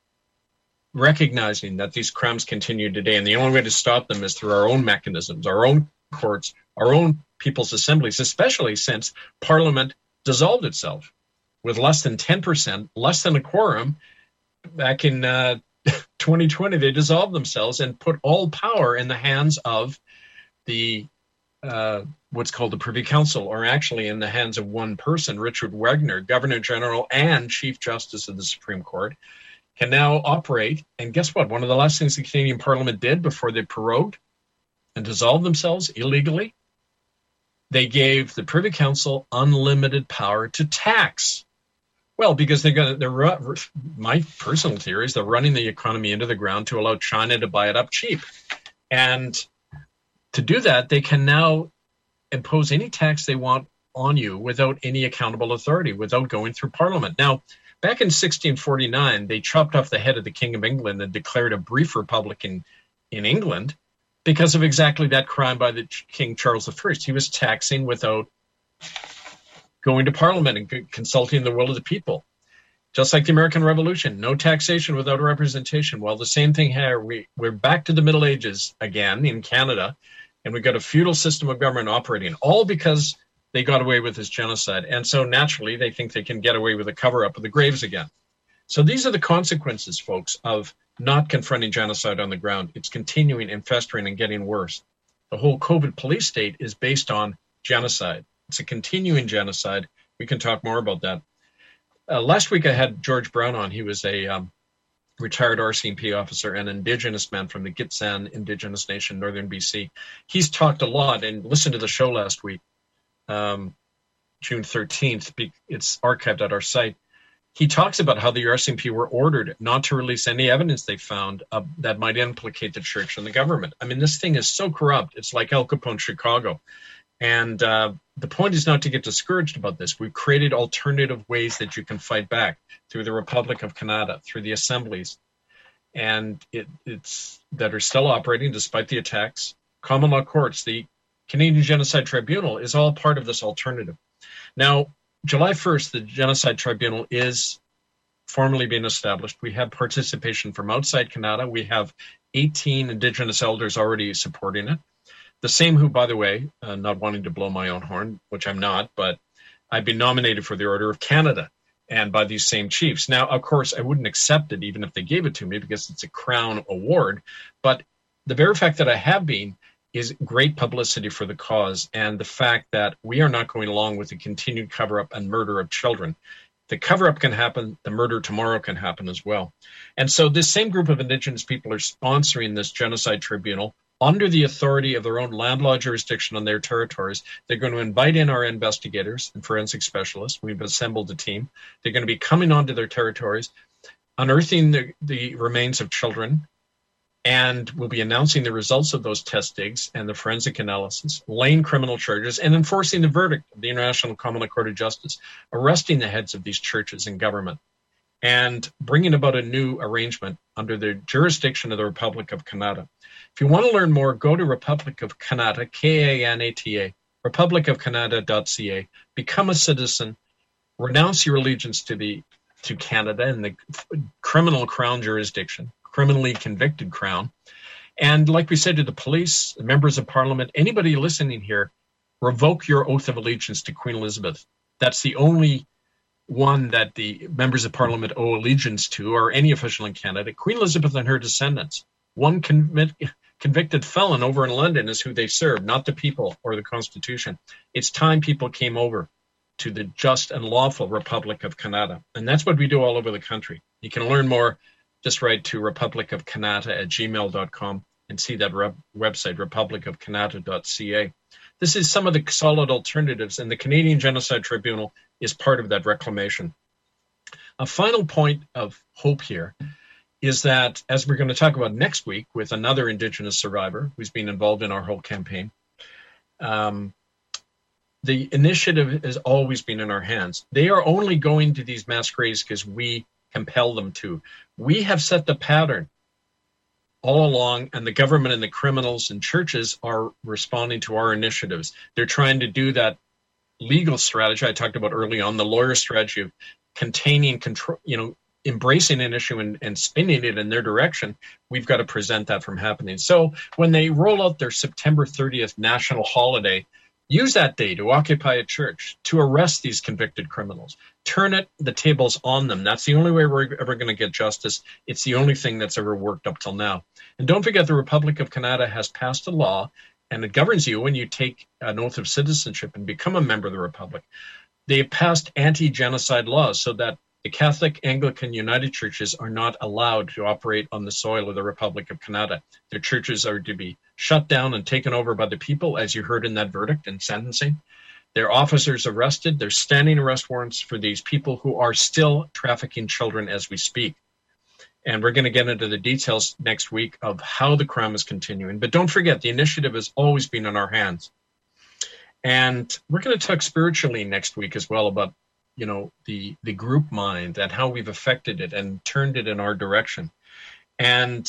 recognizing that these crimes continue today, and the only way to stop them is through our own mechanisms, our own courts, our own people's assemblies, especially since Parliament dissolved itself with less than 10%, less than a quorum. Back in 2020, they dissolved themselves and put all power in the hands of the what's called the Privy Council, or actually in the hands of one person, Richard Wagner, Governor General and Chief Justice of the Supreme Court, can now operate. And guess what? One of the last things the Canadian Parliament did before they prorogued and dissolved themselves illegally, they gave the Privy Council unlimited power to tax. Well, because my personal theory is they're running the economy into the ground to allow China to buy it up cheap. And to do that, they can now impose any tax they want on you without any accountable authority, without going through Parliament. Now, back in 1649, they chopped off the head of the King of England and declared a brief republic in England because of exactly that crime by the King Charles I. He was taxing without going to Parliament and consulting the will of the people. Just like the American Revolution, no taxation without representation. Well, the same thing here. We're back to the Middle Ages again in Canada, and we've got a feudal system of government operating, all because they got away with this genocide. And so naturally, they think they can get away with a cover-up of the graves again. So these are the consequences, folks, of not confronting genocide on the ground. It's continuing and festering and getting worse. The whole COVID police state is based on genocide. It's a continuing genocide. We can talk more about that. Last week, I had George Brown on. He was a retired RCMP officer and Indigenous man from the Gitxsan Indigenous Nation, Northern BC. He's talked a lot, and listened to the show last week, June 13th. It's archived at our site. He talks about how the RCMP were ordered not to release any evidence they found that might implicate the church and the government. I mean, this thing is so corrupt. It's like Al Capone, Chicago. And the point is not to get discouraged about this. We've created alternative ways that you can fight back through the Republic of Canada, through the assemblies, and it's that are still operating despite the attacks. Common law courts, the Canadian Genocide Tribunal is all part of this alternative. Now, July 1st, the Genocide Tribunal is formally being established. We have participation from outside Canada. We have 18 Indigenous elders already supporting it. The same who, by the way, not wanting to blow my own horn, which I'm not, but I've been nominated for the Order of Canada and by these same chiefs. Now, of course, I wouldn't accept it even if they gave it to me because it's a crown award. But the very fact that I have been is great publicity for the cause, and the fact that we are not going along with the continued cover-up and murder of children. The cover-up can happen, the murder tomorrow can happen as well. And so this same group of Indigenous people are sponsoring this genocide tribunal under the authority of their own land law jurisdiction on their territories. They're going to invite in our investigators and forensic specialists. We've assembled a team. They're going to be coming onto their territories, unearthing the remains of children, and we'll be announcing the results of those test digs and the forensic analysis, laying criminal charges, and enforcing the verdict of the International Common Law Court of Justice, arresting the heads of these churches and government. and bringing about a new arrangement under the jurisdiction of the Republic of Canada. If you want to learn more, go to Republic of Canada, Kanata, republicofcanada.ca, become a citizen, renounce your allegiance to Canada and the criminal crown jurisdiction, criminally convicted crown. And like we said to the police, the members of Parliament, anybody listening here, revoke your oath of allegiance to Queen Elizabeth. That's the only one that the members of Parliament owe allegiance to, or any official in Canada. Queen Elizabeth and her descendants. One convicted felon over in London is who they serve, not the people or the Constitution. It's time people came over to the just and lawful Republic of Canada. And that's what we do all over the country. You can learn more. Just write to republicofcanada@gmail.com and see that website, republicofcanada.ca. This is some of the solid alternatives, and the Canadian Genocide Tribunal is part of that reclamation. A final point of hope here is that, as we're going to talk about next week with another Indigenous survivor who's been involved in our whole campaign, the initiative has always been in our hands. They are only going to these mass graves because we compel them to. We have set the pattern all along, and the government and the criminals and churches are responding to our initiatives. They're trying to do that legal strategy I talked about early on, the lawyer strategy of containing, control, embracing an issue and spinning it in their direction. We've got to prevent that from happening. So when they roll out their September 30th national holiday, use that day to occupy a church, to arrest these convicted criminals, turn the tables on them. That's the only way we're ever going to get justice. It's the only thing that's ever worked up till now. And don't forget, the Republic of Canada has passed a law, and it governs you when you take an oath of citizenship and become a member of the Republic. They have passed anti-genocide laws so that the Catholic, Anglican, United Churches are not allowed to operate on the soil of the Republic of Canada. Their churches are to be shut down and taken over by the people, as you heard in that verdict and sentencing. Their officers arrested. There's standing arrest warrants for these people who are still trafficking children as we speak. And we're going to get into the details next week of how the crime is continuing. But don't forget, the initiative has always been in our hands. And we're going to talk spiritually next week as well about, the group mind and how we've affected it and turned it in our direction. And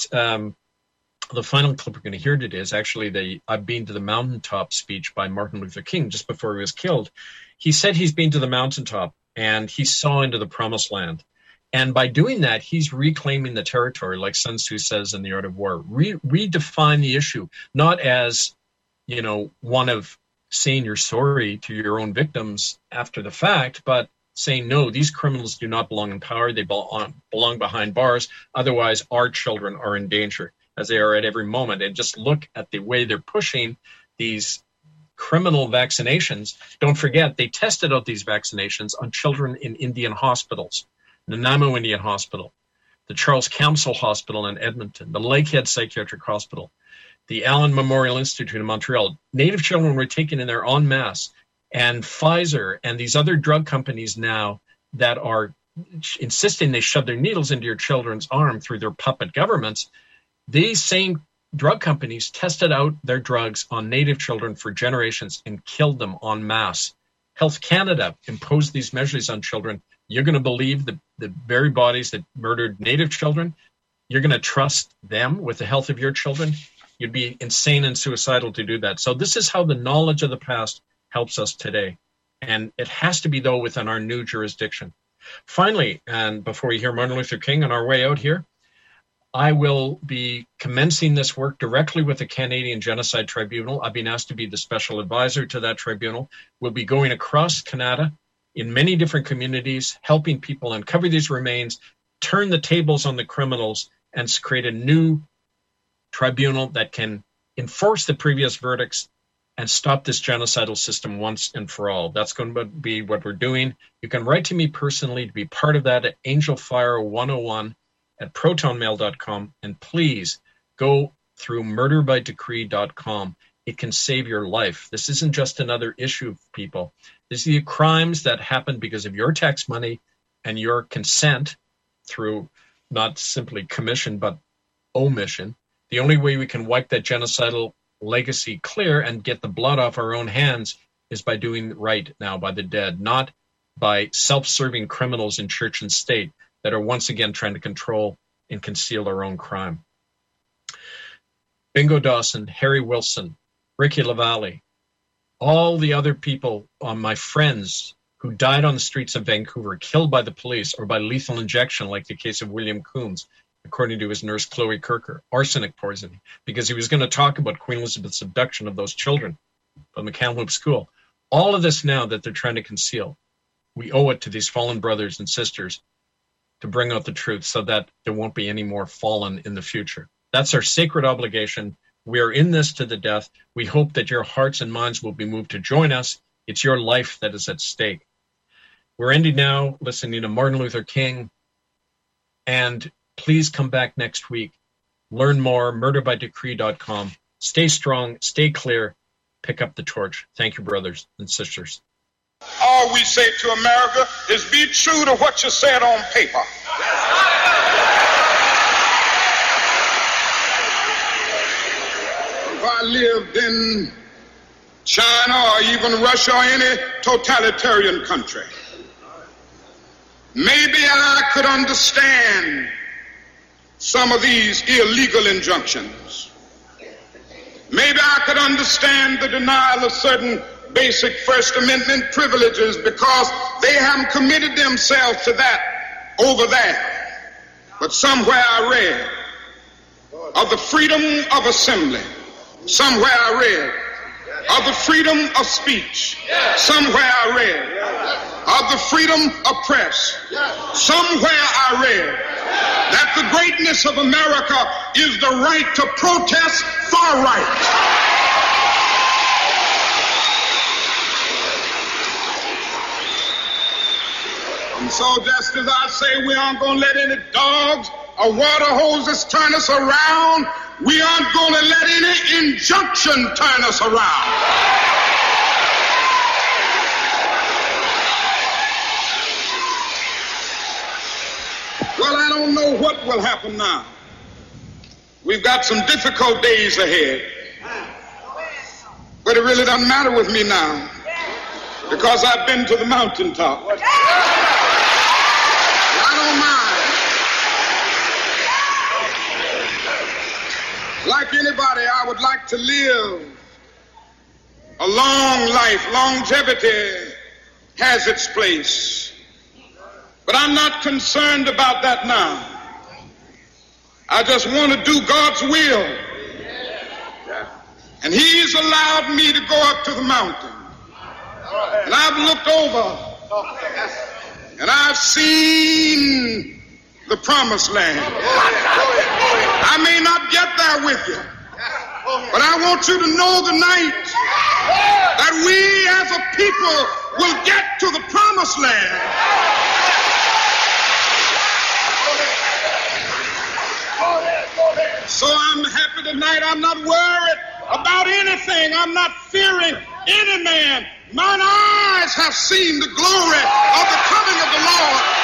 the final clip we're going to hear today is actually the I've Been to the Mountaintop speech by Martin Luther King just before he was killed. He said he's been to the mountaintop and he saw into the promised land. And by doing that, he's reclaiming the territory, like Sun Tzu says in The Art of War. Redefine the issue, not as, one of saying you're sorry to your own victims after the fact, but saying, no, these criminals do not belong in power. They belong behind bars. Otherwise, our children are in danger, as they are at every moment. And just look at the way they're pushing these criminal vaccinations. Don't forget, they tested out these vaccinations on children in Indian hospitals. Nanaimo Indian Hospital, the Charles Camsell Hospital in Edmonton, the Lakehead Psychiatric Hospital, the Allen Memorial Institute in Montreal. Native children were taken in there en masse, and Pfizer and these other drug companies now that are insisting they shove their needles into your children's arm through their puppet governments, these same drug companies tested out their drugs on Native children for generations and killed them en masse. Health Canada imposed these measures on children. You're going to believe the very bodies that murdered Native children? You're going to trust them with the health of your children? You'd be insane and suicidal to do that. So this is how the knowledge of the past helps us today. And it has to be, though, within our new jurisdiction. Finally, and before you hear Martin Luther King on our way out here, I will be commencing this work directly with the Canadian Genocide Tribunal. I've been asked to be the special advisor to that tribunal. We'll be going across Canada in many different communities, helping people uncover these remains, turn the tables on the criminals, and create a new tribunal that can enforce the previous verdicts and stop this genocidal system once and for all. That's going to be what we're doing. You can write to me personally to be part of that at angelfire101@protonmail.com. And please go through murderbydecree.com. It can save your life. This isn't just another issue, people. These are the crimes that happen because of your tax money and your consent through not simply commission, but omission. The only way we can wipe that genocidal legacy clear and get the blood off our own hands is by doing right now by the dead, not by self-serving criminals in church and state that are once again trying to control and conceal our own crime. Bingo Dawson, Harry Wilson, Ricky LaValle, all the other people, my friends who died on the streets of Vancouver, killed by the police or by lethal injection, like the case of William Coombs, according to his nurse Chloe Kirker, arsenic poisoning, because he was going to talk about Queen Elizabeth's abduction of those children from the Kamloops school. All of this now that they're trying to conceal, we owe it to these fallen brothers and sisters to bring out the truth so that there won't be any more fallen in the future. That's our sacred obligation. We are in this to the death. We hope that your hearts and minds will be moved to join us. It's your life that is at stake. We're ending now listening to Martin Luther King. And please come back next week. Learn more, murderbydecree.com. Stay strong, stay clear, pick up the torch. Thank you, brothers and sisters. All we say to America is be true to what you said on paper. If I lived in China or even Russia or any totalitarian country, maybe I could understand some of these illegal injunctions. Maybe I could understand the denial of certain basic First Amendment privileges because they haven't committed themselves to that over there. But somewhere I read of the freedom of assembly. Somewhere I read of the freedom of speech. Somewhere I read of the freedom of press. Somewhere I read that the greatness of America is the right to protest far right. And so just as I say we aren't going to let any dogs or water hoses turn us around, we aren't going to let any injunction turn us around. Well, I don't know what will happen now. We've got some difficult days ahead. But it really doesn't matter with me now because I've been to the mountaintop. I don't mind. Like anybody, I would like to live a long life. Longevity has its place. But I'm not concerned about that now. I just want to do God's will. And He's allowed me to go up to the mountain. And I've looked over and I've seen the promised land. I may not get there with you, but I want you to know tonight that we as a people will get to the promised land. So I'm happy tonight. I'm not worried about anything. I'm not fearing any man. Mine eyes have seen the glory of the coming of the Lord.